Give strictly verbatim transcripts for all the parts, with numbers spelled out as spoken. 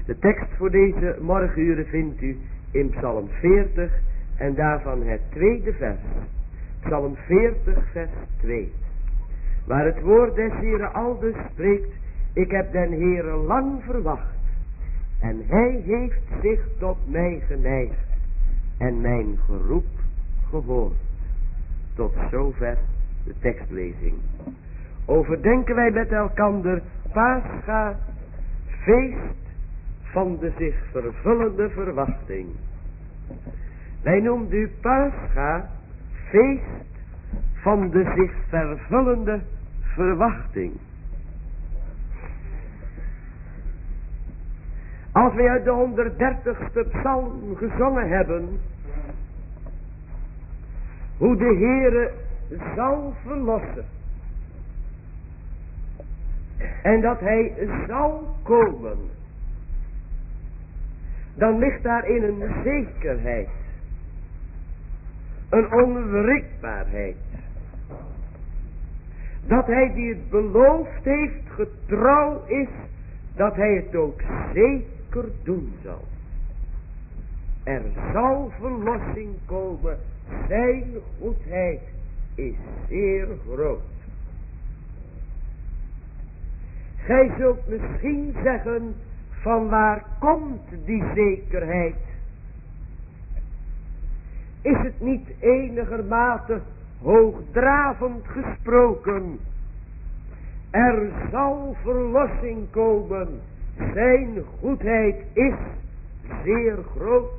De tekst voor deze morgenuren vindt u in Psalm veertig en daarvan het tweede vers. Psalm veertig vers twee. Waar het woord des Heeren aldus spreekt: ik heb den Heere lang verwacht, en hij heeft zich tot mij geneigd en mijn geroep gehoord. Tot zover de tekstlezing. Overdenken wij met elkander Pascha, feest van de zich vervullende verwachting. Wij noemen u Pascha, feest van de zich vervullende verwachting. Als wij uit de honderddertigste psalm gezongen hebben, hoe de Heere zal verlossen, en dat hij zal komen, dan ligt daarin een zekerheid, een onwrikbaarheid, dat hij die het beloofd heeft getrouw is, dat hij het ook zeker doen zal. Er zal verlossing komen, zijn goedheid is zeer groot. Gij zult misschien zeggen, van waar komt die zekerheid? Is het niet enigermate hoogdravend gesproken? Er zal verlossing komen, zijn goedheid is zeer groot.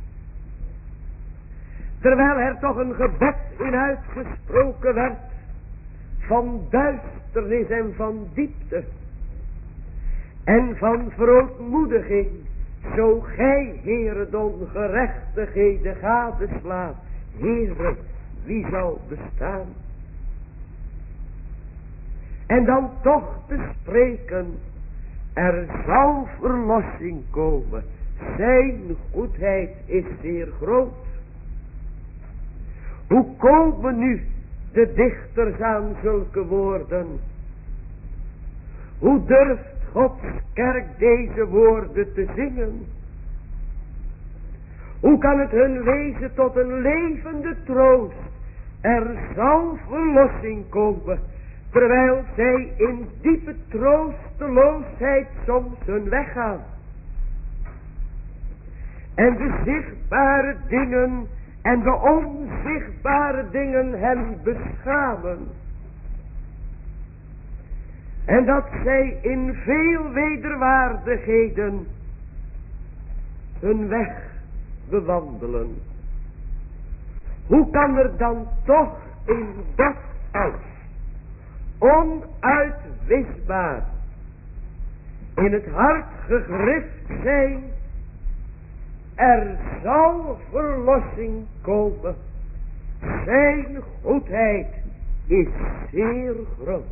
Terwijl er toch een gebed in uitgesproken werd van duisternis en van diepte en van verootmoediging, zo gij, Heere, de ongerechtigheden gadeslaat, Heere, wie zal bestaan? En dan toch te spreken, er zal verlossing komen, zijn goedheid is zeer groot. Hoe komen nu de dichters aan zulke woorden? Hoe durft Gods kerk deze woorden te zingen? Hoe kan het hun wezen tot een levende troost? Er zal verlossing komen, terwijl zij in diepe troosteloosheid soms hun weg gaan. En de zichtbare dingen en de onzichtbare dingen hen beschamen. En dat zij in veel wederwaardigheden hun weg bewandelen. Hoe kan er dan toch in dat alles onuitwisbaar in het hart gegrift zijn: er zal verlossing komen, zijn goedheid is zeer groot.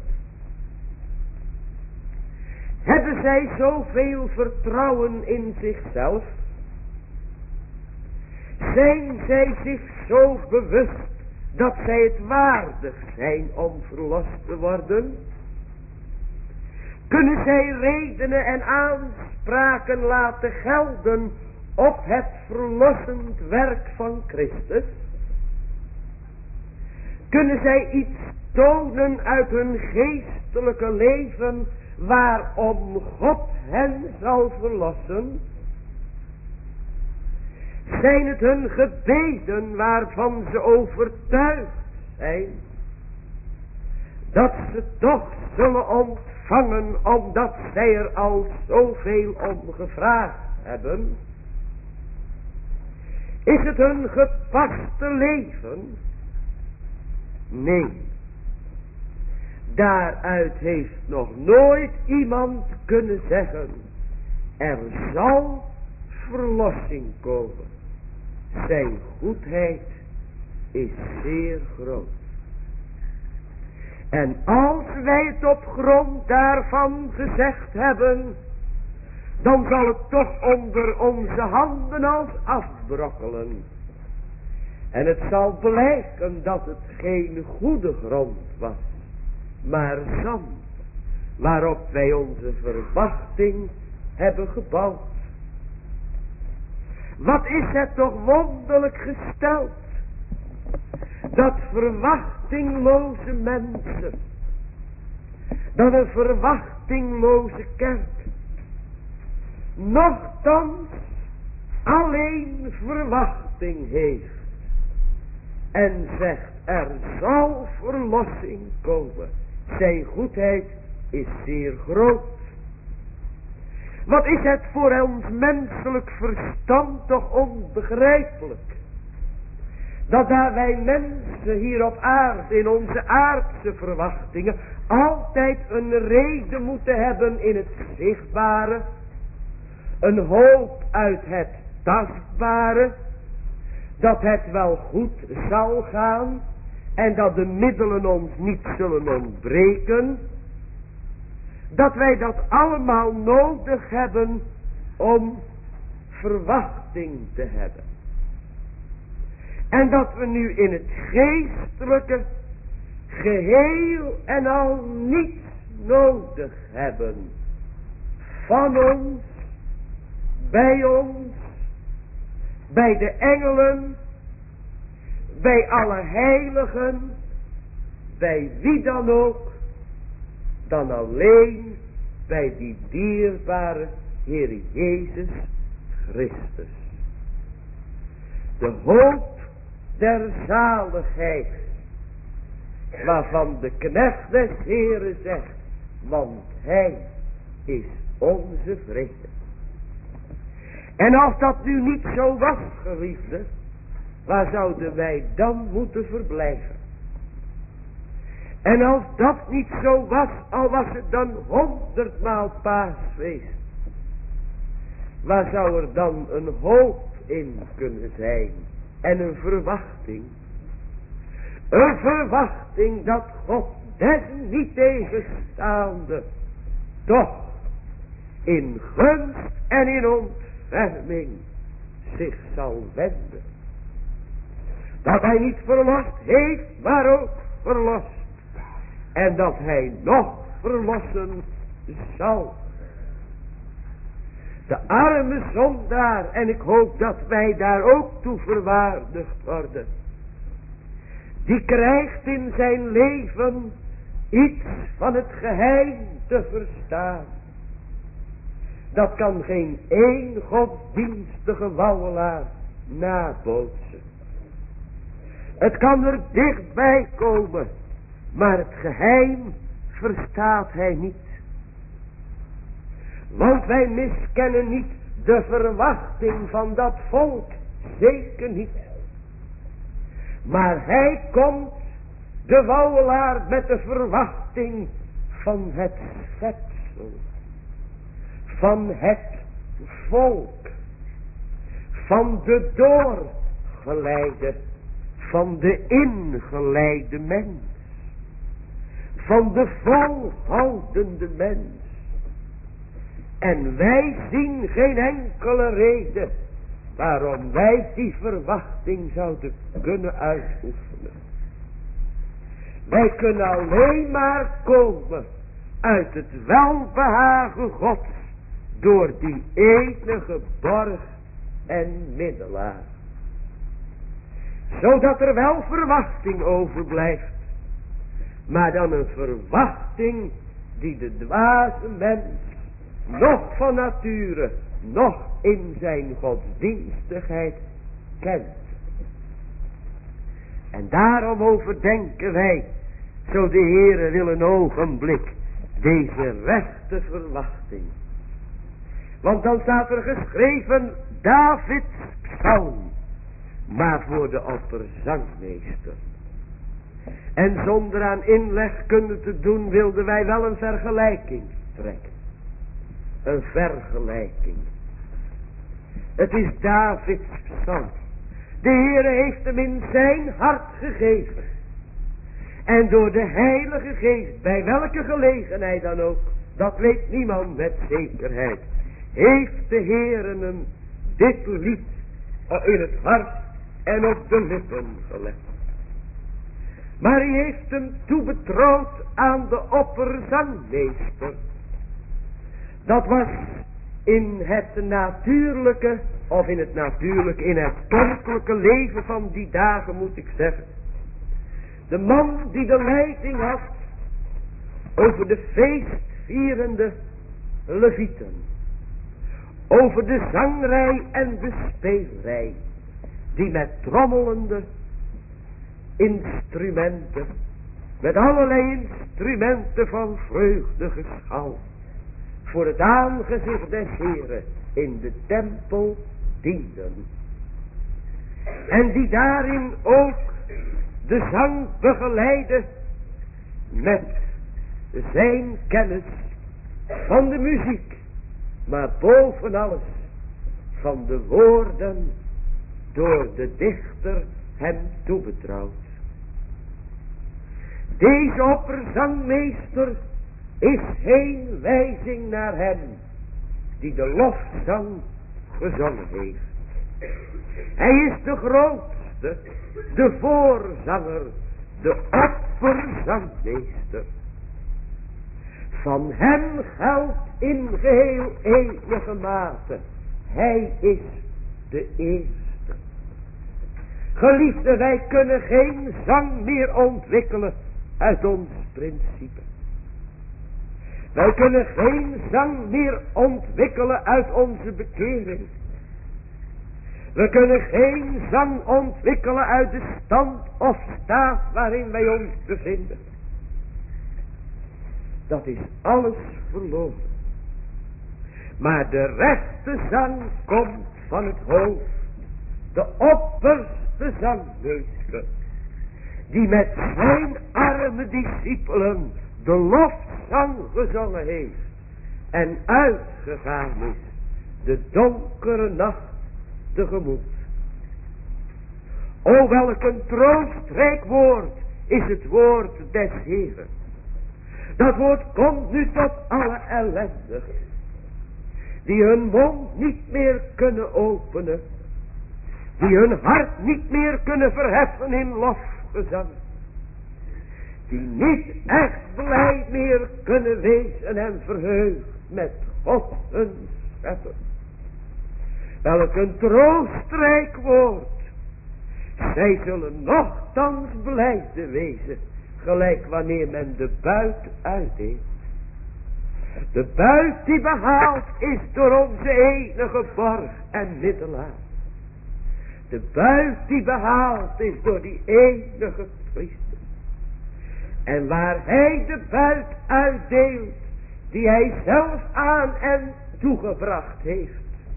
Hebben zij zoveel vertrouwen in zichzelf? Zijn zij zich zo bewust dat zij het waardig zijn om verlost te worden? Kunnen zij redenen en aanspraken laten gelden op het verlossend werk van Christus? Kunnen zij iets tonen uit hun geestelijke leven waarom God hen zal verlossen? Zijn het hun gebeden waarvan ze overtuigd zijn dat ze toch zullen ontvangen, omdat zij er al zoveel om gevraagd hebben? Is het hun gepaste leven? Nee. Daaruit heeft nog nooit iemand kunnen zeggen: er zal verlossing komen. Zijn goedheid is zeer groot. En als wij het op grond daarvan gezegd hebben, dan zal het toch onder onze handen als afbrokkelen. En het zal blijken dat het geen goede grond was, maar zand, waarop wij onze verwachting hebben gebouwd. Wat is het toch wonderlijk gesteld, dat verwachtingloze mensen, dat een verwachtingloze kerk, nochtans alleen verwachting heeft en zegt er zal verlossing komen. Zijn goedheid is zeer groot. Wat is het voor ons menselijk verstand toch onbegrijpelijk, dat daar wij mensen hier op aarde in onze aardse verwachtingen altijd een reden moeten hebben in het zichtbare, een hoop uit het tastbare, dat het wel goed zal gaan en dat de middelen ons niet zullen ontbreken, dat wij dat allemaal nodig hebben om verwachting te hebben. En dat we nu in het geestelijke geheel en al niets nodig hebben van ons, bij ons, bij de engelen, bij alle heiligen, bij wie dan ook, dan alleen bij die dierbare Heer Jezus Christus. De hoop der zaligheid, waarvan de knecht des Heeren zegt, want Hij is onze vrede. En als dat nu niet zo was, geliefde, waar zouden wij dan moeten verblijven? En als dat niet zo was, al was het dan honderdmaal paasfeest, waar zou er dan een hoop in kunnen zijn en een verwachting? Een verwachting dat God desniet tegenstaande toch in gunst en in ontferming zich zal wenden. Dat Hij niet verlost heeft, maar ook verlost. En dat Hij nog verlossen zal. De arme zondaar, en ik hoop dat wij daar ook toe verwaardigd worden, die krijgt in zijn leven iets van het geheim te verstaan. Dat kan geen één godsdienstige wandelaar nabootsen. Het kan er dichtbij komen, maar het geheim verstaat hij niet. Want wij miskennen niet de verwachting van dat volk, zeker niet. Maar hij komt, de wouwelaar, met de verwachting van het schepsel, van het volk, van de doorgeleide, van de ingeleide mens, van de volhoudende mens. En wij zien geen enkele reden waarom wij die verwachting zouden kunnen uitoefenen. Wij kunnen alleen maar komen uit het welbehagen Gods door die enige borg en middelaar. Zodat er wel verwachting overblijft, maar dan een verwachting die de dwaze mens nog van nature, nog in zijn godsdienstigheid kent. En daarom overdenken wij, zo de Heere wil een ogenblik, deze rechte verwachting. Want dan staat er geschreven, Davids psalm, maar voor de opperzangmeester. En zonder aan inlegkunde te doen, wilden wij wel een vergelijking trekken. Een vergelijking. Het is Davids psalm. De Heere heeft hem in zijn hart gegeven. En door de Heilige Geest, bij welke gelegenheid dan ook, dat weet niemand met zekerheid, heeft de Heere hem dit lied in het hart en op de lippen gelegd. Maar hij heeft hem toebetrouwd aan de opperzangmeester. Dat was in het natuurlijke, of in het natuurlijke, in het kerkelijke leven van die dagen moet ik zeggen. De man die de leiding had over de feestvierende levieten, over de zangrij en de speelrij, die met trommelende instrumenten, met allerlei instrumenten van vreugdegeschal, voor het aangezicht des Heren in de tempel dienden. En die daarin ook de zang begeleidde met zijn kennis van de muziek, maar boven alles van de woorden door de dichter hem toebetrouwd. Deze opperzangmeester is geen wijzing naar hem die de lofzang gezongen heeft. Hij is de grootste, de voorzanger, de opperzangmeester. Van hem geldt in geheel enige mate, hij is de eerste. Geliefde, wij kunnen geen zang meer ontwikkelen uit ons principe. Wij kunnen geen zang meer ontwikkelen uit onze bekering. We kunnen geen zang ontwikkelen uit de stand of staat waarin wij ons bevinden. Dat is alles verloren. Maar de rechte zang komt van het hoofd. De opperste zangmeester. Die met zijn arme discipelen de lofzang gezongen heeft. En uitgegaan is de donkere nacht tegemoet. O welk een troostrijk woord is het woord des Heren. Dat woord komt nu tot alle ellendigen. Die hun mond niet meer kunnen openen. Die hun hart niet meer kunnen verheffen in lofgezang. Die niet echt blij meer kunnen wezen en verheugd met God hun schepper. Welk een troostrijk woord. Zij zullen nochtans blijde wezen. Gelijk wanneer men de buit uitdeelt. De buit die behaald is door onze enige borg en middelaar. De buit die behaald is door die enige priester. En waar hij de buit uitdeelt, die hij zelf aan en toegebracht heeft.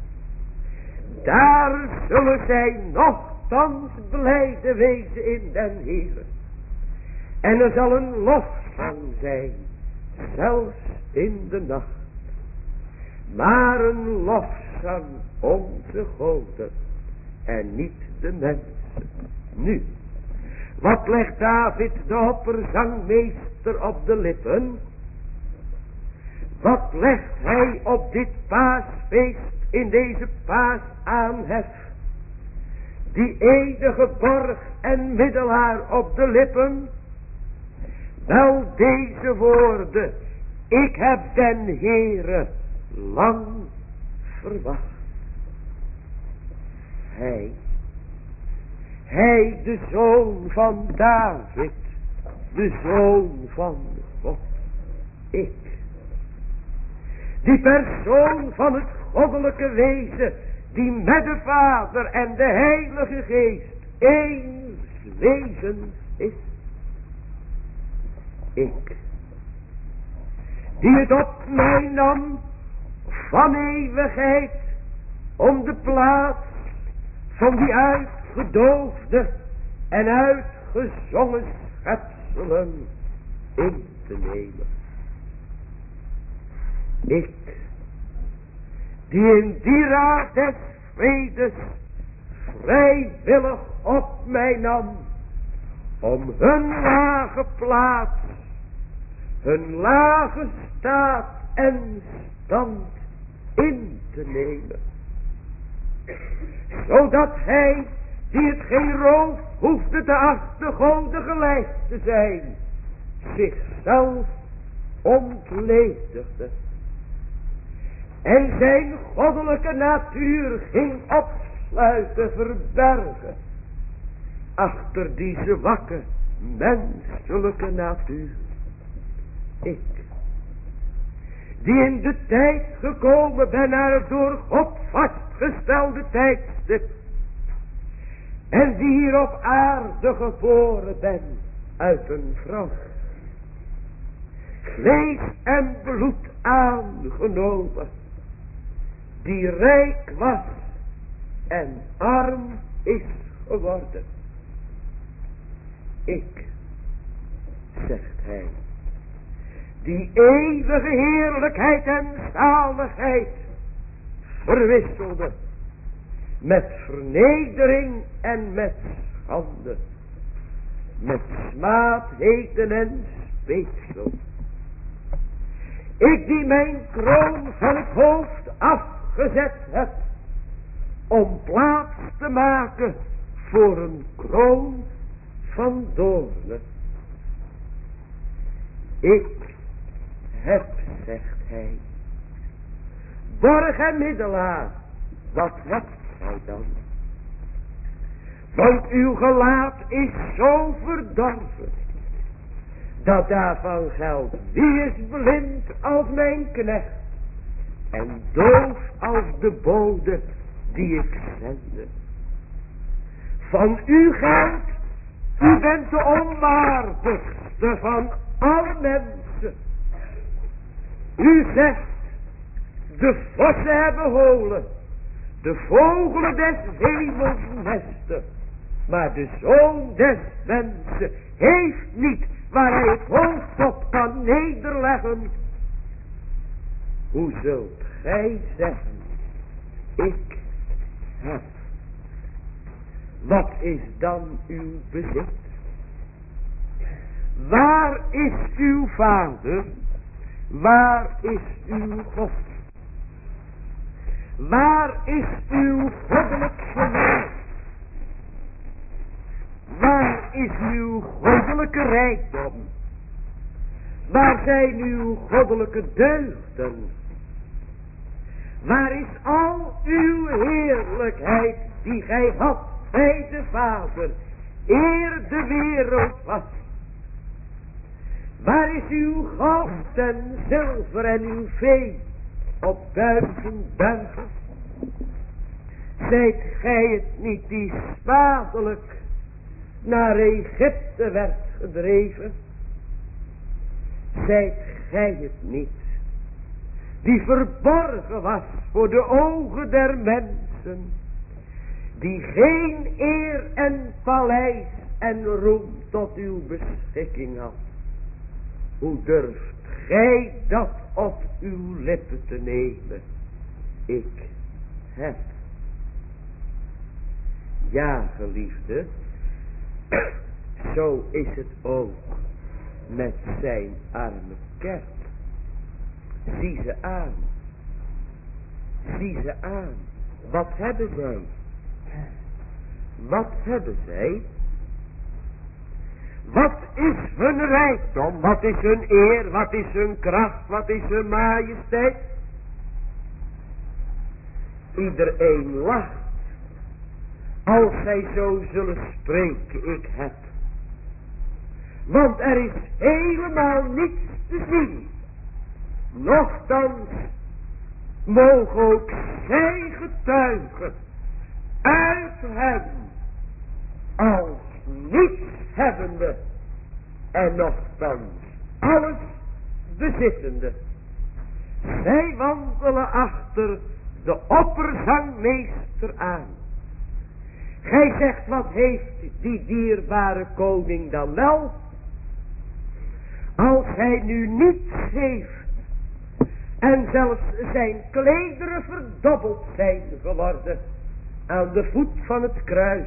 Daar zullen zij nochtans blijde wezen in den Heere. En er zal een lofzang zijn, zelfs in de nacht. Maar een lofzang onze goden en niet de mensen. Nu, wat legt David de opperzangmeester op de lippen? Wat legt hij op dit paasfeest in deze paasaanhef? Die enige borg en middelaar op de lippen? Wel deze woorden. Ik heb den Heere lang verwacht. Hij. Hij de zoon van David. De zoon van God. Ik. Die persoon van het goddelijke wezen. Die met de Vader en de Heilige Geest één wezen is. Ik. Die het op mij nam van eeuwigheid om de plaats van die uitgedoofde en uitgezongen schepselen in te nemen. Ik, die in die raad des vredes vrijwillig op mij nam om hun lage plaats, hun lage staat en stand in te nemen. Zodat hij, die het geen roof hoefde te achten Gode gelijk te zijn, zichzelf ontledigde. en zijn goddelijke natuur ging opsluiten, verbergen, achter die zwakke menselijke natuur. Ik, die in de tijd gekomen ben naar het door God vastgestelde tijdstip, en die hier op aarde geboren ben uit een vrouw, vlees en bloed aangenomen, die rijk was en arm is geworden. Ik, zegt hij, die eeuwige heerlijkheid en zaligheid verwisselde met vernedering en met schande, met smaadheden en speeksel. Ik die mijn kroon van het hoofd afgezet heb, om plaats te maken voor een kroon van doornen. Ik heb, zegt hij, borg en middelaar, wat hebt gij dan? Want uw gelaat is zo verdorven, dat daarvan geldt, wie is blind als mijn knecht, en doof als de bode die ik zende. Van u geldt, u bent de onwaardigste van alle mensen. U zegt, de vossen hebben holen, de vogelen des hemels nesten, maar de zoon des mensen heeft niet waar hij het hoofd op kan nederleggen. Hoe zult gij zeggen, ik heb? Wat is dan uw bezit? Waar is uw vader? Waar is uw God? Waar is uw goddelijk geloof? Waar is uw goddelijke rijkdom? Waar zijn uw goddelijke deugden? Waar is al uw heerlijkheid die gij had bij de Vader, eer de wereld was? Waar is uw goud en zilver en uw vee op duizend bergen? Zijt gij het niet die smadelijk naar Egypte werd gedreven? Zijt gij het niet die verborgen was voor de ogen der mensen, die geen eer en paleis en roem tot uw beschikking had? Hoe durft gij dat op uw lippen te nemen? Ik heb. Ja, geliefde, zo is het ook met zijn arme kerk. Zie ze aan. Zie ze aan. Wat hebben zij? Wat hebben zij? Wat is hun rijkdom? Wat is hun eer? Wat is hun kracht? Wat is hun majesteit? Iedereen lacht als zij zo zullen spreken, ik heb. Want er is helemaal niets te zien. Nochtans mogen ook zij getuigen uit hem als niets hebbende en nochtans alles bezittende. Zij wandelen achter de opperzangmeester aan. Gij zegt, wat heeft die dierbare koning dan wel? Als hij nu niets heeft en zelfs zijn klederen verdobbeld zijn geworden aan de voet van het kruis,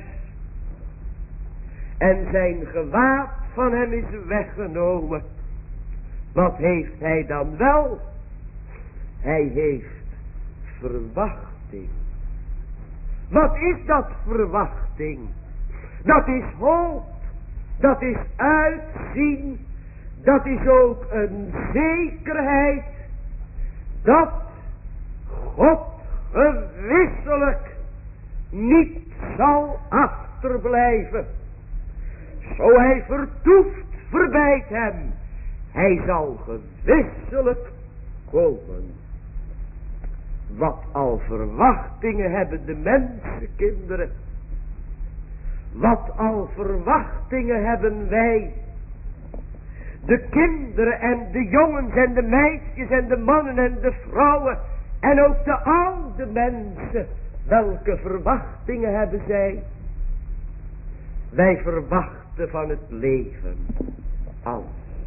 en zijn gewaad van hem is weggenomen, wat heeft hij dan wel? Hij heeft verwachting. Wat is dat verwachting? Dat is hoop. Dat is uitzien. Dat is ook een zekerheid dat God gewisselijk niet zal achterblijven. Zo hij vertoeft, verbijt hem. Hij zal gewisselijk komen. Wat al verwachtingen hebben de mensenkinderen. Wat al verwachtingen hebben wij. De kinderen en de jongens en de meisjes en de mannen en de vrouwen. En ook de oude mensen. Welke verwachtingen hebben zij? Wij verwachten van het leven alles.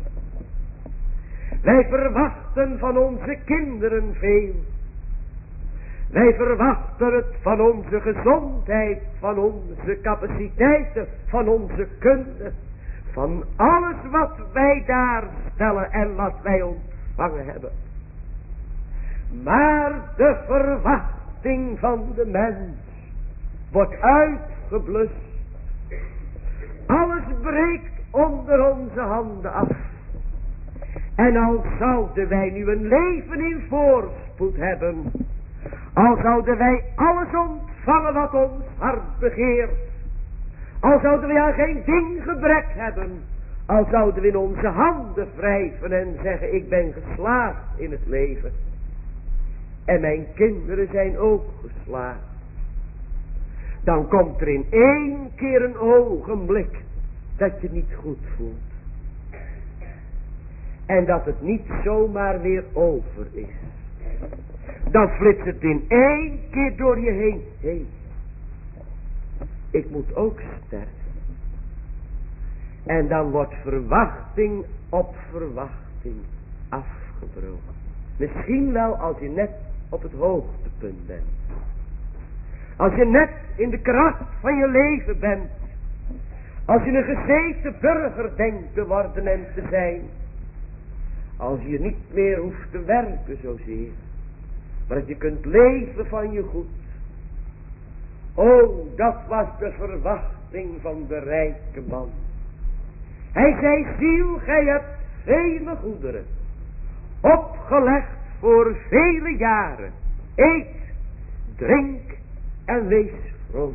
Wij verwachten van onze kinderen veel. Wij verwachten het van onze gezondheid, van onze capaciteiten, van onze kunde. Van alles wat wij daar stellen en wat wij ontvangen hebben. Maar de verwachting van de mens wordt uitgeblust. Alles breekt onder onze handen af. En al zouden wij nu een leven in voorspoed hebben. Al zouden wij alles ontvangen wat ons hart begeert. Al zouden we aan geen ding gebrek hebben. Al zouden we in onze handen wrijven en zeggen, ik ben geslaagd in het leven. En mijn kinderen zijn ook geslaagd. Dan komt er in één keer een ogenblik dat je niet goed voelt. En dat het niet zomaar weer over is. Dan flitst het in één keer door je heen. Hé, ik moet ook sterven. En dan wordt verwachting op verwachting afgebroken. Misschien wel als je net op het hoogtepunt bent. Als je net in de kracht van je leven bent. Als je een gezeten burger denkt te worden en te zijn. Als je niet meer hoeft te werken zozeer. Maar dat je kunt leven van je goed. Oh, dat was de verwachting van de rijke man. Hij zei, ziel, gij hebt vele goederen. Opgelegd voor vele jaren. Eet, drink en wees vrolijk.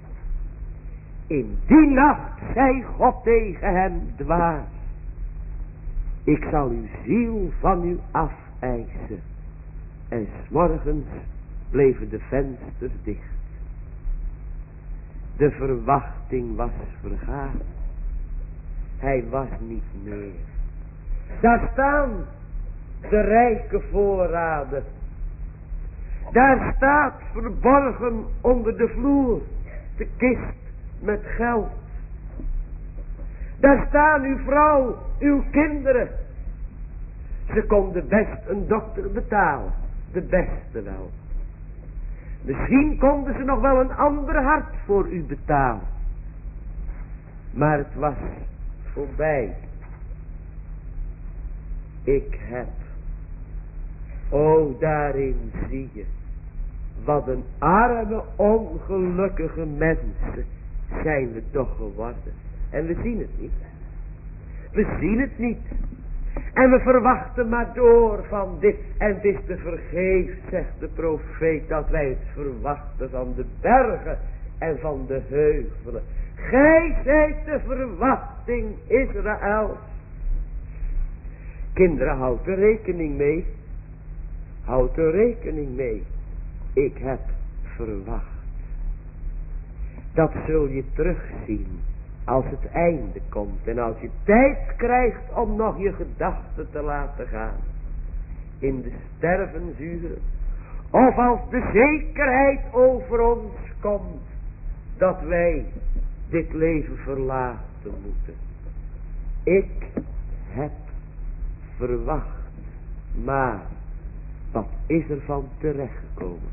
In die nacht zei God tegen hem, dwaas. Ik zal uw ziel van u afeisen. En 's morgens bleven de vensters dicht. De verwachting was vergaan. Hij was niet meer. Daar staan de rijke voorraden. Daar staat verborgen onder de vloer de kist met geld. Daar staan uw vrouw, uw kinderen. Ze konden best een dokter betalen. De beste wel. Misschien konden ze nog wel een ander hart voor u betalen. Maar het was voorbij. Ik heb. O, daarin zie je. Wat een arme, ongelukkige mensen zijn we toch geworden. En we zien het niet. We zien het niet. En we verwachten maar door van dit. En het is te vergeefs, zegt de profeet, dat wij het verwachten van de bergen en van de heuvelen. Gij zijt de verwachting Israëls. Kinderen, houd er rekening mee. Houd er rekening mee. Ik heb verwacht. Dat zul je terugzien als het einde komt. En als je tijd krijgt om nog je gedachten te laten gaan. In de stervensuren. Of als de zekerheid over ons komt. Dat wij dit leven verlaten moeten. Ik heb verwacht. Maar wat is er van terechtgekomen?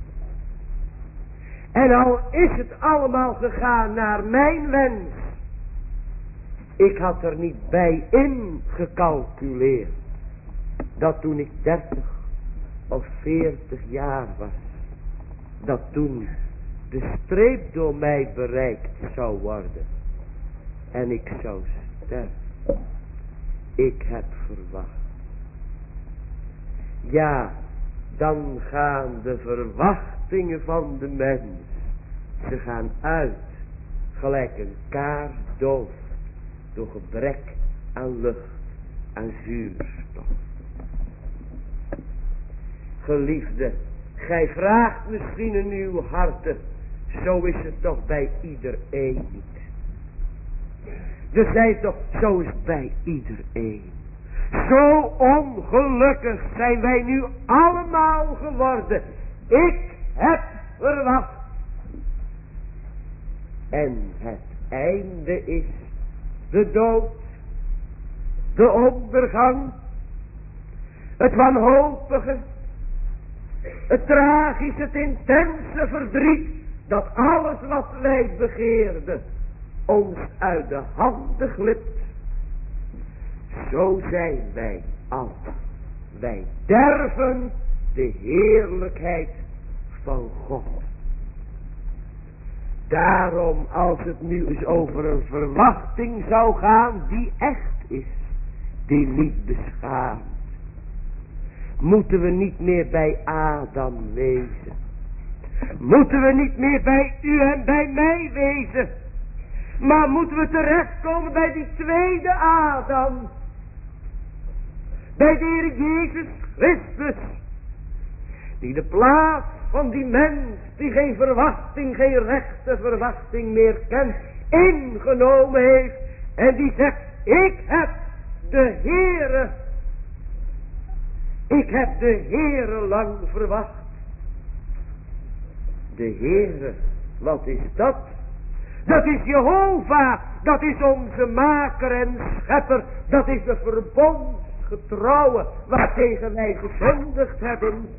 En al is het allemaal gegaan naar mijn wens. Ik had er niet bij ingecalculeerd. Dat toen ik dertig of veertig jaar was. Dat toen de streep door mij bereikt zou worden. En ik zou sterven. Ik heb verwacht. Ja, dan gaan de verwachtingen van de mens, ze gaan uit, gelijk een kaars dooft, door gebrek aan lucht, aan zuurstof. Geliefde, gij vraagt misschien in uw harten, zo is het toch bij iedereen niet. Er zijn toch, zo is het bij iedereen. Zo ongelukkig zijn wij nu allemaal geworden. Ik heb verwacht. En het einde is de dood, de ondergang, het wanhopige, het tragische, het intense verdriet, dat alles wat wij begeerden ons uit de handen glipt. Zo zijn wij al. Wij derven de heerlijkheid van God. Daarom, als het nu eens over een verwachting zou gaan die echt is, die niet beschaamt, moeten we niet meer bij Adam wezen. Moeten we niet meer bij u en bij mij wezen. Maar moeten we terechtkomen bij die tweede Adam. Bij de Heer Jezus Christus. Die de plaats van die mens die geen verwachting, geen rechte verwachting meer kent, ingenomen heeft. En die zegt, ik heb de Heere. Ik heb de Heere lang verwacht. De Heere, wat is dat? Dat is Jehovah, dat is onze maker en schepper, dat is de verbondsgetrouwe waartegen wij gezondigd hebben.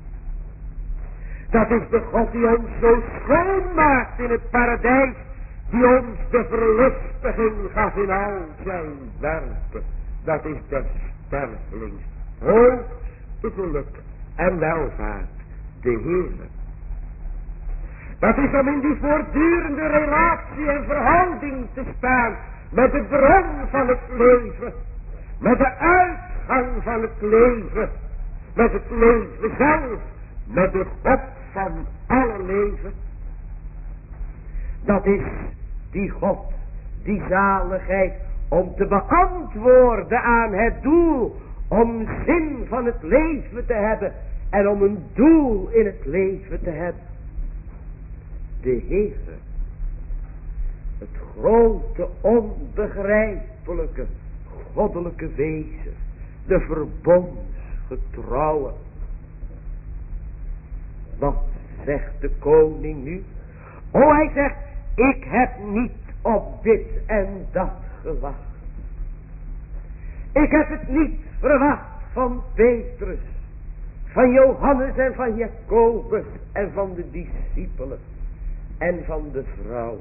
Dat is de God die ons zo schoon maakt in het paradijs, die ons de verlustiging gaf in al zijn werken. Dat is de stervelings hoogste geluk en welvaart, de Heere. Dat is om in die voortdurende relatie en verhouding te staan met de bron van het leven, met de uitgang van het leven, met het leven zelf, met de God van alle leven. Dat is die God, die zaligheid, om te beantwoorden aan het doel, om zin van het leven te hebben en om een doel in het leven te hebben. De Heere, het grote, onbegrijpelijke, goddelijke wezen, de verbondsgetrouwe. Wat zegt de koning nu? Oh, hij zegt, ik heb niet op dit en dat gewacht. Ik heb het niet verwacht van Petrus, van Johannes en van Jacobus en van de discipelen en van de vrouw.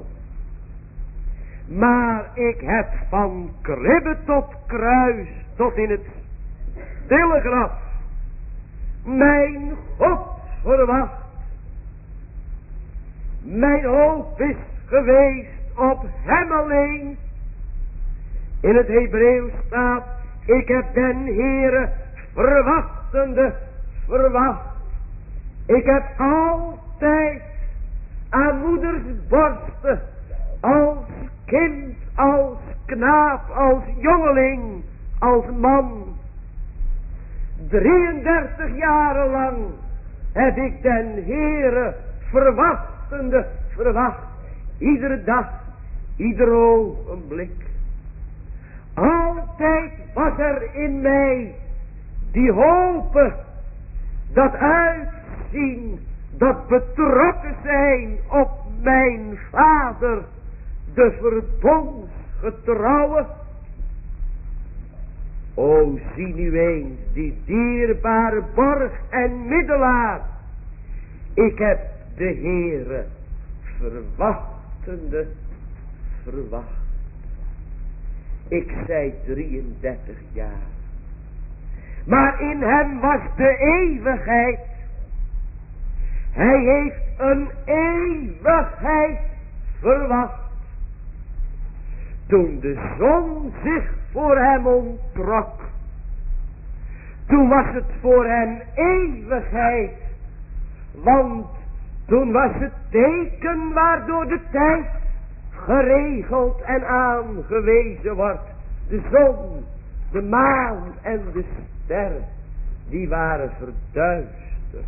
Maar ik heb van kribbe tot kruis, tot in het stille graf, mijn God verwacht. Mijn hoop is geweest op hem alleen. In het Hebreeuws staat, ik heb den Heere verwachtende verwacht. Ik heb altijd aan moeders borsten, als kind, als knaap, als jongeling, als man, drieëndertig jaren lang heb ik den Heere verwachtende verwacht. Iedere dag, ieder ogenblik. Altijd was er in mij die hopen, dat uitzien, dat betrokken zijn op mijn vader, de verbondsgetrouwe. O, zie nu eens die dierbare borg en middelaar. Ik heb de Heere verwachtende verwacht. Ik zei drieëndertig jaar. Maar in hem was de eeuwigheid. Hij heeft een eeuwigheid verwacht. Toen de zon zich voor hem onttrok. Toen was het voor hen eeuwigheid. Want toen was het teken waardoor de tijd geregeld en aangewezen wordt. De zon, de maan en de sterren, die waren verduisterd.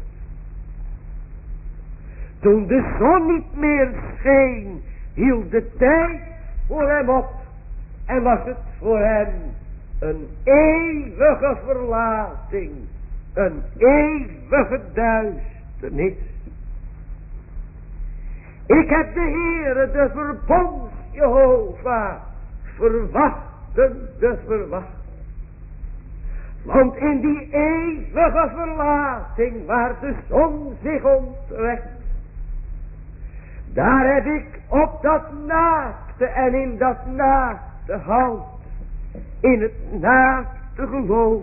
Toen de zon niet meer scheen, hield de tijd voor hem op. En was het voor hem een eeuwige verlating. Een eeuwige duisternis. Ik heb de Heere, de verbonds Jehovah, verwachtende verwacht. Want in die eeuwige verlating waar de zon zich onttrekt, daar heb ik op dat naakte en in dat naakte hout, in het naakte geloof,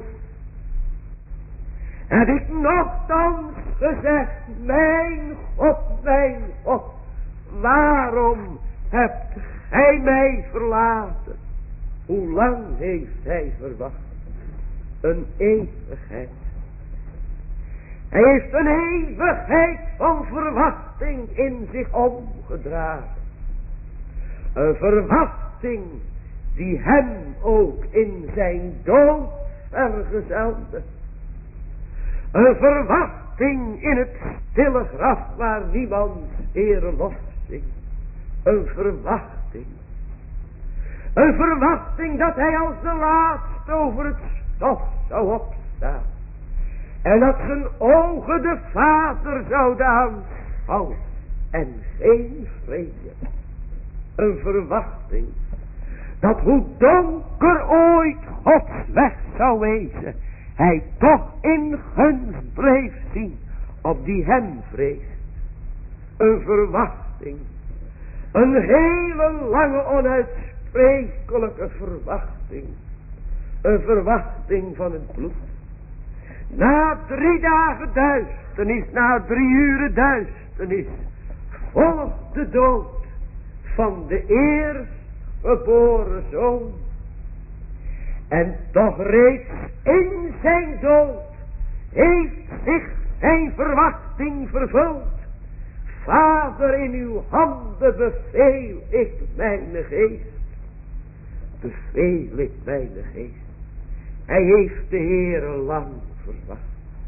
heb ik nogthans gezegd, mijn God, mijn God, waarom hebt gij mij verlaten? Hoe lang heeft hij verwacht? Een eeuwigheid. Hij heeft een eeuwigheid van verwachting in zich omgedragen. Een verwachting die hem ook in zijn dood vergezelde. Een verwachting in het stille graf waar niemand Heere lof zingt. Een verwachting. Een verwachting dat hij als de laatste over het stof zou opstaan. En dat zijn ogen de Vader zouden aanschouwen. En geen vrede. Een verwachting. Dat hoe donker ooit Gods weg zou wezen, hij toch in gunst bleef zien op die hem vreest. Een verwachting. Een hele lange onuitsprekelijke verwachting. Een verwachting van het bloed. Na drie dagen duisternis, na drie uren duisternis, volgt de dood van de eerstgeboren zoon. En toch reeds in zijn dood heeft zich zijn verwachting vervuld. Vader, in uw handen beveel ik mijn geest. Beveel ik mijn geest. Hij heeft de Heere lang verwacht.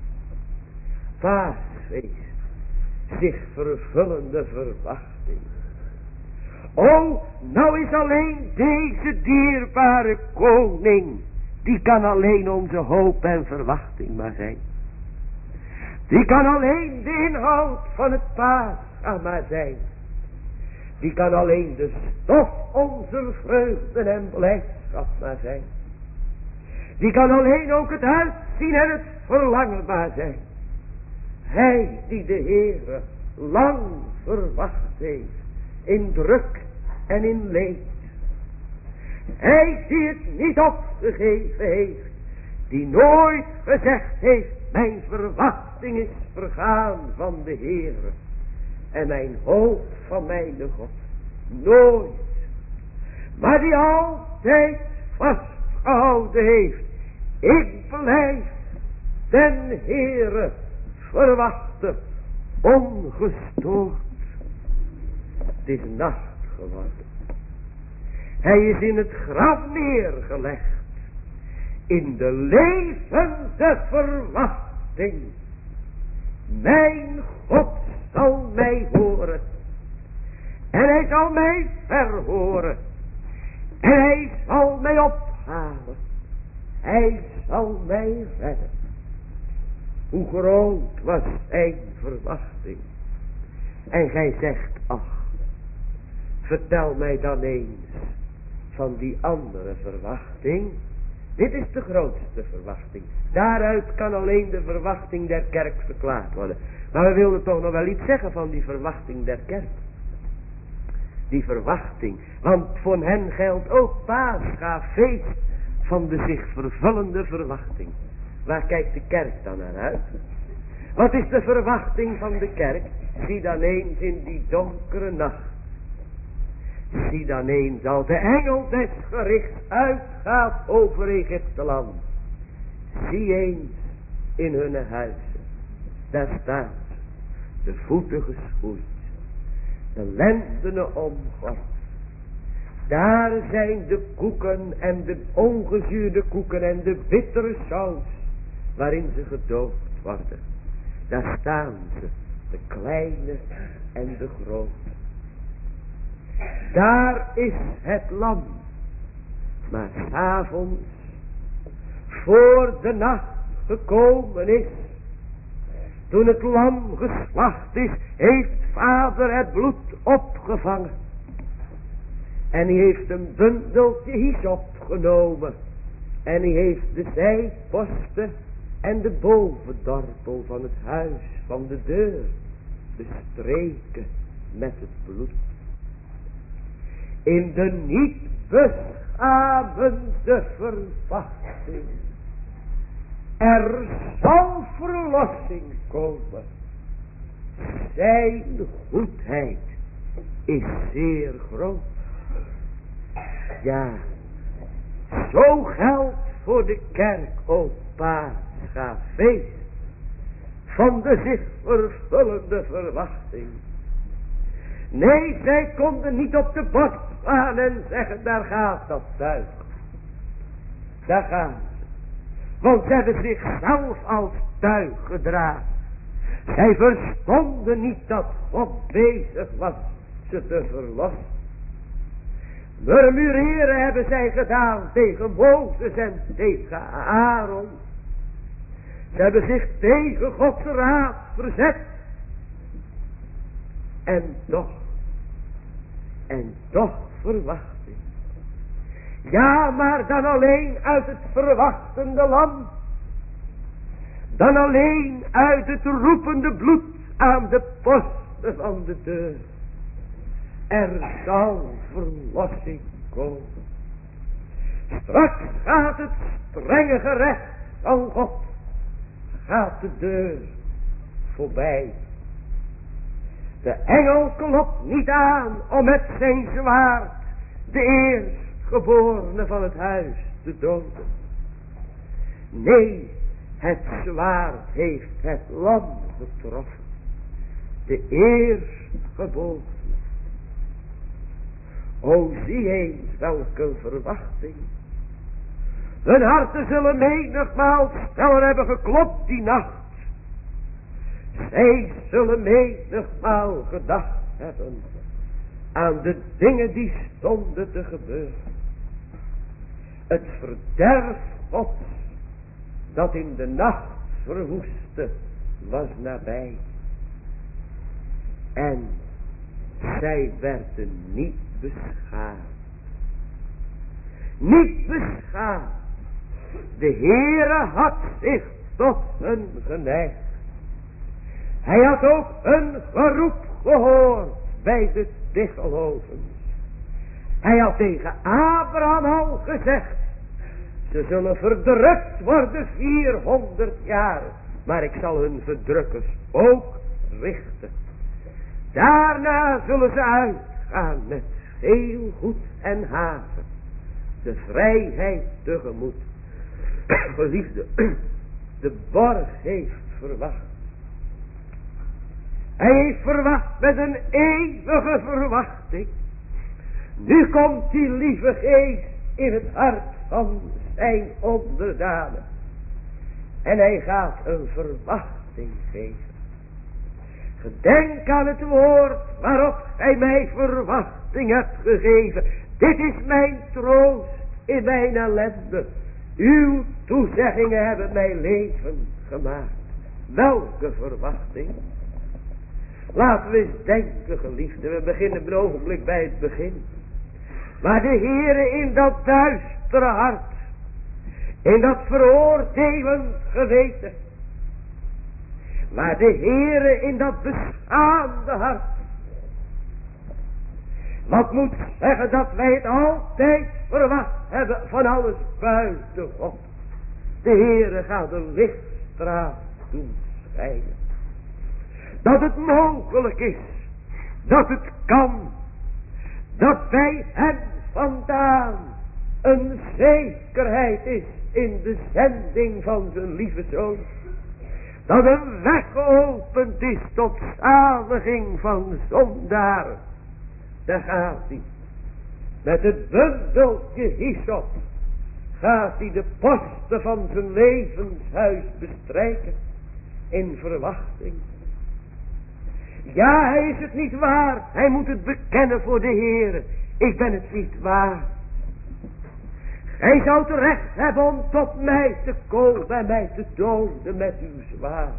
Paasfeest, zich vervullende verwachting. O, nou is alleen deze dierbare koning, die kan alleen onze hoop en verwachting maar zijn. Die kan alleen de inhoud van het paascha maar zijn. Die kan alleen de stof onze vreugde en blijdschap maar zijn. Die kan alleen ook het uitzien en het verlangen maar zijn. Hij die de Heere lang verwacht heeft, in druk en in leed. Hij die het niet opgegeven heeft, die nooit gezegd heeft, mijn verwachting is vergaan van de Heere en mijn hoop van mijn God. Nooit. Maar die altijd vastgehouden heeft. Ik blijf den Heere verwachten, ongestoord. Het is nacht geworden. Hij is in het graf neergelegd. In de levende verwachting. Mijn God zal mij horen. En hij zal mij verhoren. En hij zal mij ophalen. Hij zal mij redden. Hoe groot was zijn verwachting. En gij zegt, ach, vertel mij dan eens van die andere verwachting. Dit is de grootste verwachting. Daaruit kan alleen de verwachting der kerk verklaard worden. Maar we wilden toch nog wel iets zeggen van die verwachting der kerk. Die verwachting. Want voor hen geldt ook Pascha, feest van de zich vervullende verwachting. Waar kijkt de kerk dan naar uit? Wat is de verwachting van de kerk? Zie dan eens in die donkere nacht. Zie dan eens als de engel des gerichts uitgaat over Egypte land. Zie eens in hun huizen. Daar staan ze. De voeten geschoeid. De lendenen omgord. Daar zijn de koeken en de ongezuurde koeken en de bittere saus waarin ze gedoopt worden. Daar staan ze, de kleine en de grote. Daar is het lam. Maar 's avonds, voor de nacht gekomen is, toen het lam geslacht is, heeft vader het bloed opgevangen. En hij heeft een bundeltje hyssop genomen. En hij heeft de zijposten en de bovendorpel van het huis, van de deur, bestreken met het bloed. In de niet beschamende verwachting. Er zal verlossing komen. Zijn goedheid is zeer groot. Ja, zo geldt voor de kerk ook Paschafeest van de zich vervullende verwachting. Nee, zij konden niet op de borst slaan en zeggen, daar gaat dat tuig. Daar gaan ze. Want ze hebben zichzelf als tuig gedragen. Zij verstonden niet dat God bezig was ze te verlossen. Murmureren hebben zij gedaan tegen Mozes en tegen Aaron. Ze hebben zich tegen Gods raad verzet. En toch, en toch verwachting. Ja, maar dan alleen uit het verwachtende lam. Dan alleen uit het roepende bloed aan de posten van de deur. Er zal verlossing komen. Straks gaat het strenge gerecht van God. Gaat de deur voorbij. De engel klopt niet aan om met zijn zwaard de eerstgeborene van het huis te doden. Nee, het zwaard heeft het lam getroffen. De eerstgeborene. O, zie eens welke verwachting. Hun harten zullen menigmaal sneller hebben geklopt die nacht. Zij zullen menigmaal gedacht hebben aan de dingen die stonden te gebeuren. Het verderf Gods dat in de nacht verwoestte was nabij. En zij werden niet beschaamd. Niet beschaamd. De Heere had zich tot hen geneigd. Hij had ook een geroep gehoord bij de tichelhovens. Hij had tegen Abraham al gezegd, ze zullen verdrukt worden vierhonderd jaar, maar ik zal hun verdrukkers ook richten. Daarna zullen ze uitgaan met veel goed en haven, de vrijheid tegemoet. Geliefde, de borg heeft verwacht. Hij heeft verwacht met een eeuwige verwachting. Nu komt die lieve geest in het hart van zijn onderdanen. En hij gaat een verwachting geven. Gedenk aan het woord waarop hij mij verwachting hebt gegeven. Dit is mijn troost in mijn ellende. Uw toezeggingen hebben mijn leven gemaakt. Welke verwachting? Laten we eens denken, geliefden. We beginnen een ogenblik bij het begin. Maar de Heere in dat duistere hart. In dat veroordelend geweten. Maar de Heere in dat beschaamde hart. Wat moet zeggen dat wij het altijd verwacht hebben van alles buiten God. De Heere gaat de lichtstraat doen schijnen. Dat het mogelijk is. Dat het kan. Dat bij hen vandaan een zekerheid is in de zending van zijn lieve zoon. Dat een weg geopend is tot zaliging van zondaren. Daar gaat hij. Met het bundeltje hyssop gaat hij de posten van zijn levenshuis bestrijken. In verwachting. Ja, hij is het niet waar. Hij moet het bekennen voor de Heere. Ik ben het niet waar. Hij zou het recht hebben om tot mij te komen en mij te doden met uw zwaard.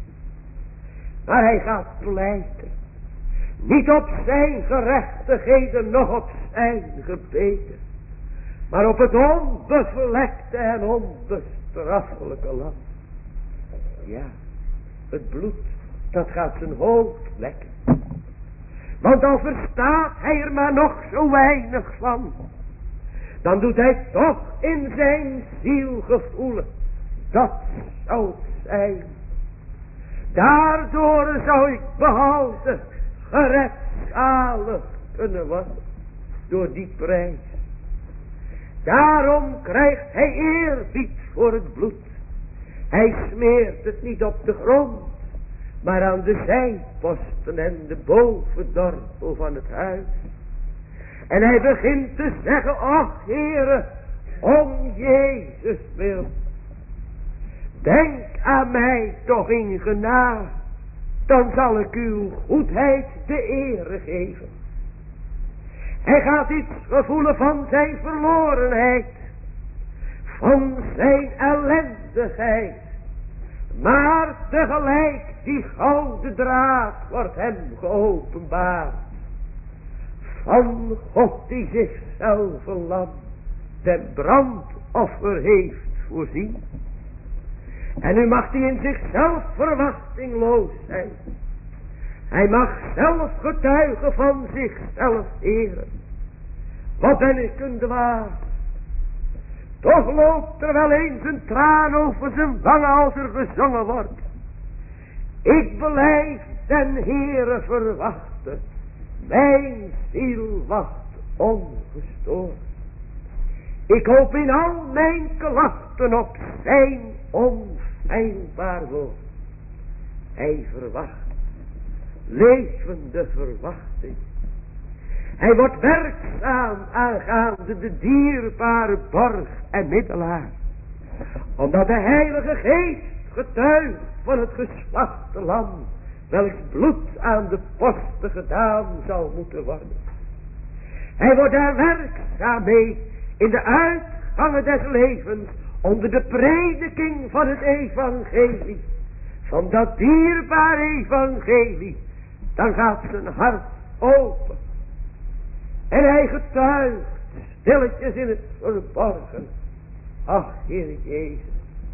Maar hij gaat pleiten. Niet op zijn gerechtigheden, noch op zijn gebeden. Maar op het onbevlekte en onbestraffelijke land. Ja, het bloed, dat gaat zijn hoofd lekken. Want al verstaat hij er maar nog zo weinig van. Dan doet hij toch in zijn ziel gevoelen. Dat zou het zijn. Daardoor zou ik behouden gerechtzalig kunnen worden. Door die prijs. Daarom krijgt hij eerbied voor het bloed. Hij smeert het niet op de grond. Maar aan de zijposten en de bovendorpel van het huis. En hij begint te zeggen, ach Heere, om Jezus wil. Denk aan mij toch in genade. Dan zal ik uw goedheid de ere geven. Hij gaat iets gevoelen van zijn verlorenheid. Van zijn ellendigheid. Maar tegelijk die gouden draad wordt hem geopenbaard. Van God die zichzelf een lam ten brandoffer heeft voorzien. En nu mag hij in zichzelf verwachtingloos zijn. Hij mag zelf getuigen van zichzelf eren. Wat ben ik een dwaas. Toch loopt er wel eens een traan over zijn wangen als er gezongen wordt. Ik blijf den Heere verwachten. Mijn ziel wacht ongestoord. Ik hoop in al mijn klachten op zijn onfeilbaar woord. Hij verwacht. Levende verwachting. Hij wordt werkzaam aangaande de dierbare borg en middelaar. Omdat de Heilige Geest getuigt van het geslachte lam. Welks bloed aan de posten gedaan zal moeten worden. Hij wordt daar werkzaam mee in de uitgangen des levens. Onder de prediking van het evangelie. Van dat dierbare evangelie. Dan gaat zijn hart open. En hij getuigt stilletjes in het verborgen. Ach, Heer Jezus.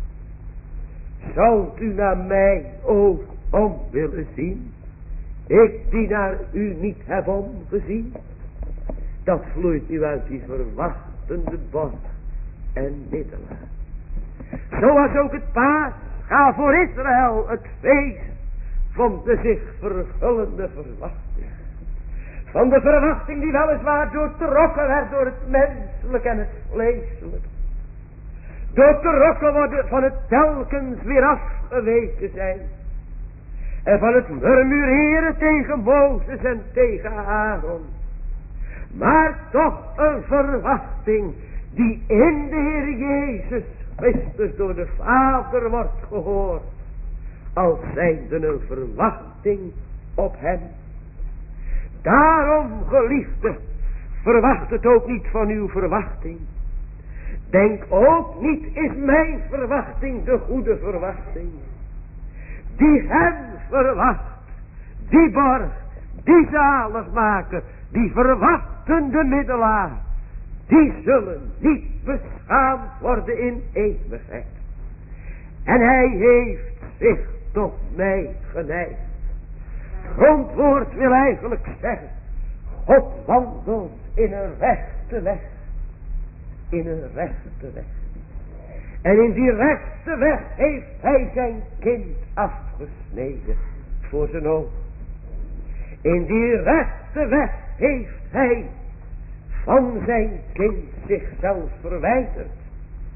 Zoudt u naar mij ook om willen zien? Ik die naar u niet heb omgezien. Dat vloeit nu uit die verwachtende borg en middelaar. Zoals ook het paas ga voor Israël het feest van de zich vervullende verwachting. Van de verwachting die weliswaar doortrokken werd door het menselijk en het vleeselijk. Doortrokken worden van het telkens weer afgeweken zijn. En van het murmureren tegen Mozes en tegen Aaron. Maar toch een verwachting die in de Heer Jezus Christus door de Vader wordt gehoord. Als zijnde een verwachting op hem. Daarom, geliefde, verwacht het ook niet van uw verwachting. Denk ook niet, is mijn verwachting de goede verwachting. Die hem verwacht, die borg, die zaligmaker, die verwachtende middelaar, die zullen niet beschaamd worden in eeuwigheid. En hij heeft zich tot mij geneigd. Het grondwoord wil eigenlijk zeggen, God wandelt in een rechte weg. In een rechte weg. En in die rechte weg heeft hij zijn kind afgesneden voor zijn ogen. In die rechte weg heeft hij van zijn kind zichzelf verwijderd.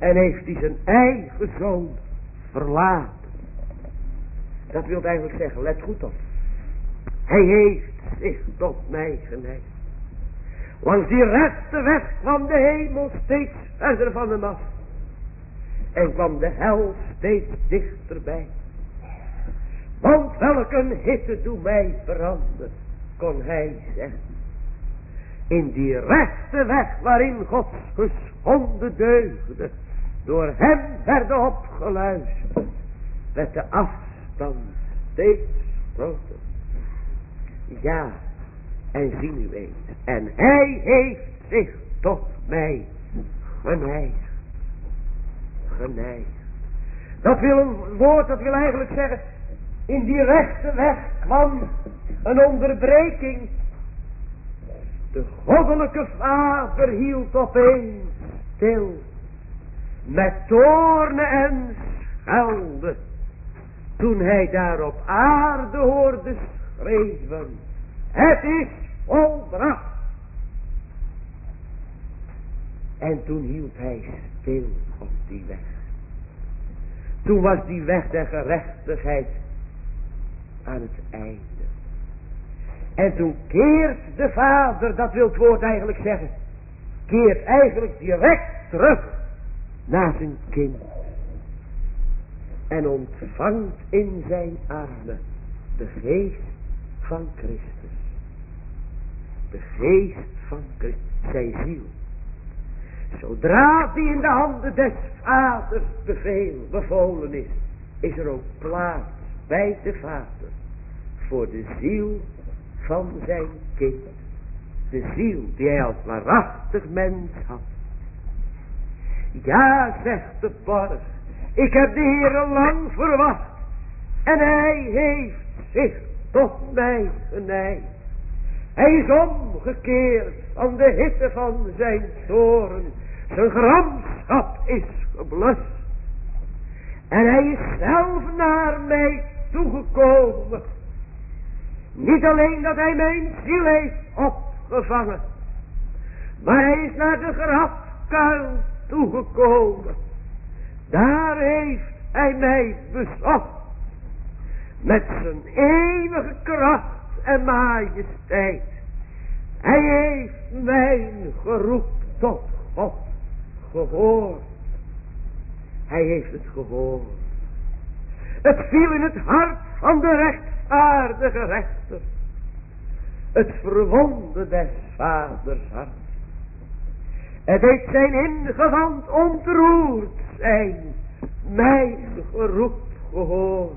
En heeft hij zijn eigen zoon verlaten. Dat wil eigenlijk zeggen, let goed op. Hij heeft zich tot mij geneigd. Langs die rechte weg kwam de hemel steeds verder van hem af. En kwam de hel steeds dichterbij. Want welk een hitte doet mij veranderen, kon hij zeggen. In die rechte weg waarin Gods geschonden deugden door hem werden opgeluisterd, werd de afstand steeds groter. Ja, en zie nu eens. En hij heeft zich tot mij geneigd. Geneigd. Dat wil een woord, dat wil eigenlijk zeggen, in die rechte weg kwam een onderbreking. De goddelijke Vader hield opeens stil. Met toornen en schelden. Toen hij daar op aarde hoorde schreeuwen. Het is volbracht. En toen hield hij stil op die weg. Toen was die weg der gerechtigheid aan het einde. En toen keert de Vader, dat wil het woord eigenlijk zeggen, keert eigenlijk direct terug naar zijn kind. En ontvangt in zijn armen de geest van Christus. De geest van Christus, zijn ziel. Zodra die in de handen des Vaders bevel bevolen is, is er ook plaats bij de Vader voor de ziel van zijn kind. De ziel die hij als waarachtig mens had. Ja, zegt de borg, ik heb de Heere lang verwacht en hij heeft zich tot mij geneigd. Hij is omgekeerd van de hitte van zijn toorn. Zijn gramschap is geblust. En hij is zelf naar mij toegekomen. Niet alleen dat hij mijn ziel heeft opgevangen, maar hij is naar de grafkuil toegekomen. Daar heeft hij mij bezocht. Met zijn eeuwige kracht en majesteit. Hij heeft mijn geroep tot God gehoord. Hij heeft het gehoord. Het viel in het hart van de rechtvaardige rechter. Het verwondde des vaders hart. Het deed zijn ingewand ontroerd zijn. Mijn geroep gehoord.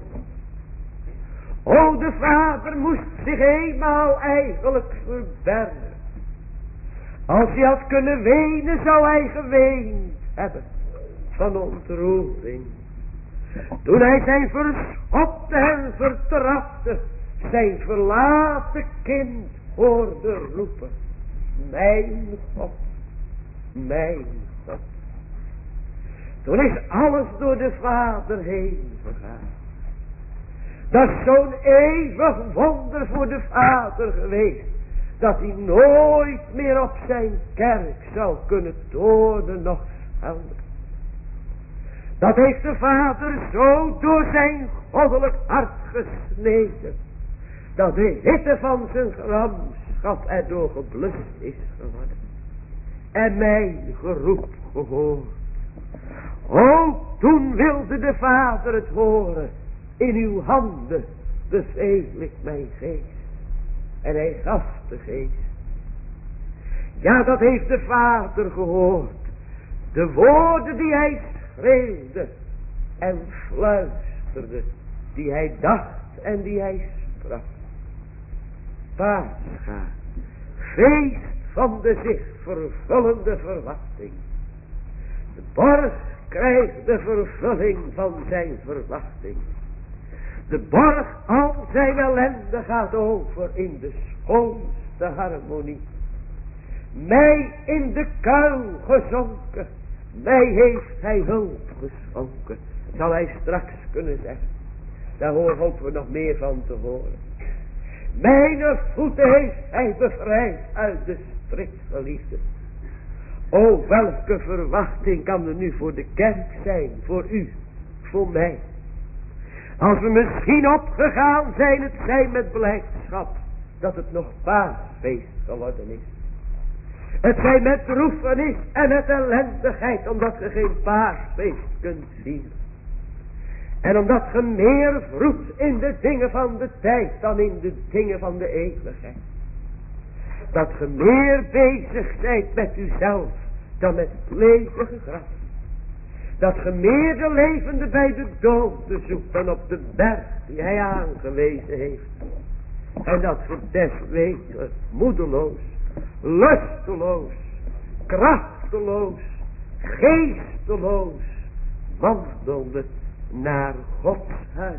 O, de vader moest zich eenmaal eigenlijk verbergen. Als hij had kunnen wenen, zou hij geweend hebben van ontroering. Toen hij zijn verschopte en vertrapte, zijn verlaten kind hoorde roepen. Mijn God, mijn God. Toen is alles door de Vader heen gegaan. Dat is zo'n eeuwig wonder voor de Vader geweest. Dat hij nooit meer op zijn kerk zou kunnen toornen nog schelden. Dat heeft de Vader zo door zijn goddelijk hart gesneden. Dat de hitte van zijn gramschap erdoor geblust is geworden. En mijn geroep gehoord. O, toen wilde de Vader het horen. In uw handen beveel ik mijn geest. En hij gaf de geest. Ja, dat heeft de Vader gehoord. De woorden die hij schreeuwde en fluisterde. Die hij dacht en die hij sprak. Pascha, feest van de zich vervullende verwachting. De borg krijgt de vervulling van zijn verwachting. De borg al zijn ellende gaat over in de schoonste harmonie. Mij in de kuil gezonken, mij heeft hij hulp geschonken. Zal hij straks kunnen zeggen. Daar hopen we nog meer van te horen. Mijn voeten heeft hij bevrijd uit de strik geliefde. O, welke verwachting kan er nu voor de kerk zijn, voor u, voor mij. Als we misschien opgegaan zijn, het zijn met blijdschap dat het nog paasfeest geworden is. Het zijn met droefenis en met ellendigheid, omdat je geen paasfeest kunt vieren. En omdat je meer vroet in de dingen van de tijd dan in de dingen van de eeuwigheid. Dat je meer bezig bent met uzelf dan met het levende graf. Dat je meer de levende bij de doden zoekt dan op de berg die hij aangewezen heeft. En dat je deswegen moedeloos, lusteloos, krachteloos, geesteloos wandelde naar Gods huis.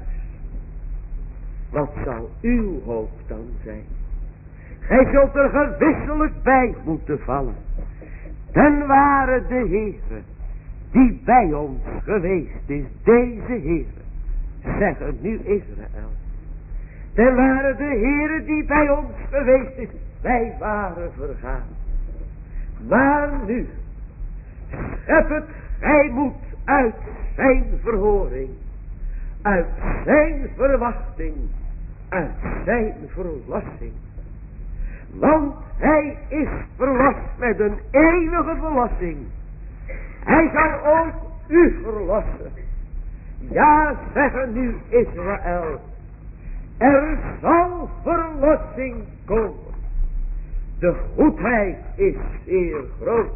Wat zal uw hoop dan zijn? Gij zult er gewisselijk bij moeten vallen. Ten ware de Heere die bij ons geweest is, deze Heere, zeggen nu Israël. Ten ware de Heere die bij ons geweest is, wij waren vergaan. Maar nu, schep het gij moet uit zijn verhoring, uit zijn verwachting, uit zijn verlossing. Want hij is verlost met een eeuwige verlossing. Hij zal ook u verlossen. Ja, zeggen nu Israël. Er zal verlossing komen. De goedheid is zeer groot.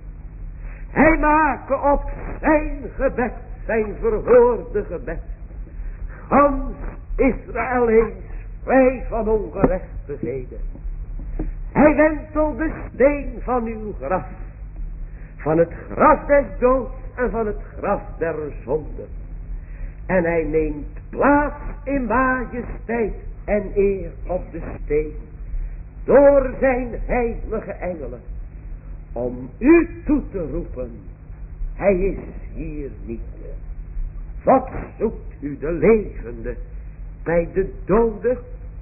Hij maakt op zijn gebed, zijn verhoorde gebed. Gans Israël eens vrij van ongerechtigheden. Hij wentelt de steen van uw graf. Van het graf des doods en van het graf der zonde. En hij neemt plaats in majesteit en eer op de steen. Door zijn heilige engelen. Om u toe te roepen. Hij is hier niet. Wat zoekt u de levende bij de doden?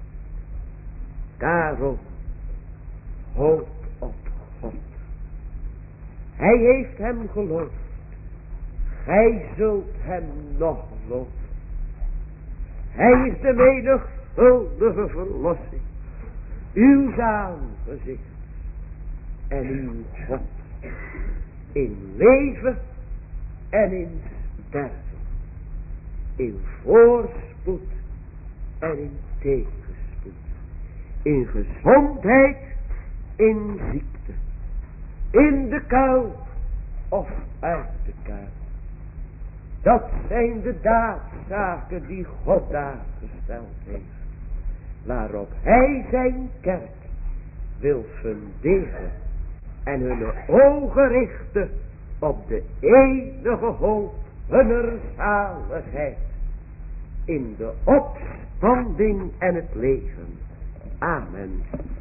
Daarom hoop op God. Hij heeft hem geloofd. Gij zult hem nog loven. Hij is de menigvuldige verlossing. Uw aangezicht en uw God. In leven en in sterven. In voorspoed en in tegenspoed. In gezondheid, in ziekte. In de kuil of uit de kuil. Dat zijn de daadzaken die God daar gesteld heeft. Waarop hij zijn kerk wil funderen. En hun ogen richten op de enige hoop hunner zaligheid. In de opstanding en het leven. Amen.